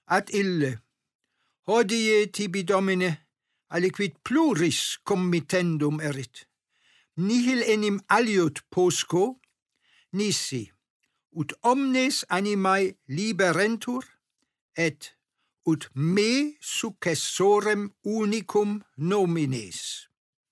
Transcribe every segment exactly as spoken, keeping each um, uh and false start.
ad ille, hodie tibi domine, aliquid pluris committendum erit, nihil enim aliud posco, nisi, ut omnes animae liberentur, et ut me successorem unicum nomines.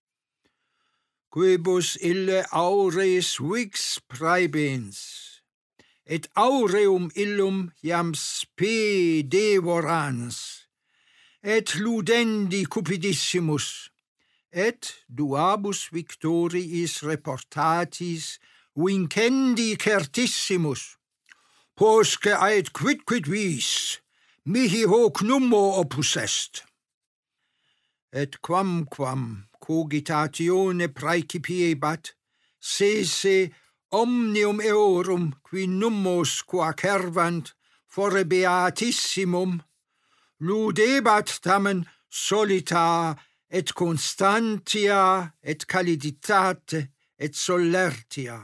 Quibus ille aureis vix praebens, et aureum illum iam spe devorans, et ludendi cupidissimus, et duabus victoriis reportatis vincendi certissimus, posce aet quidquid vis, mihi hoc nummo opus est. Et quamquam cogitatione praecipiebat, sese omnium eorum qui nummos qua cervant fore beatissimum, ludebat tamen solita et constantia et caliditate et solertia.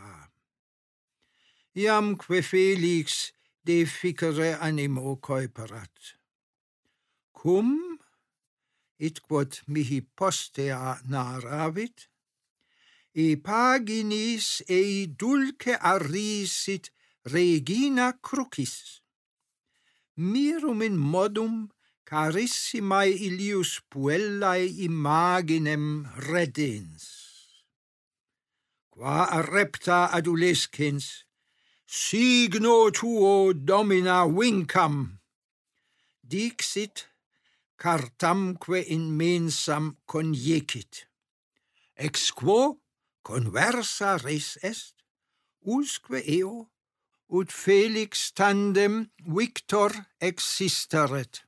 Iamque Felix deficere animo coeperat. Cum, it quod mihi postea narravit, e paginis ei dulce arrisit regina crucis. Mirum in modum carissimae ilius puellae imaginem redens. Qua arrepta adolescens, signo tuo domina vincam, dixit, cartamque in mensam conjecit. Ex quo conversa res est, usque eo, ut Felix tandem victor existeret.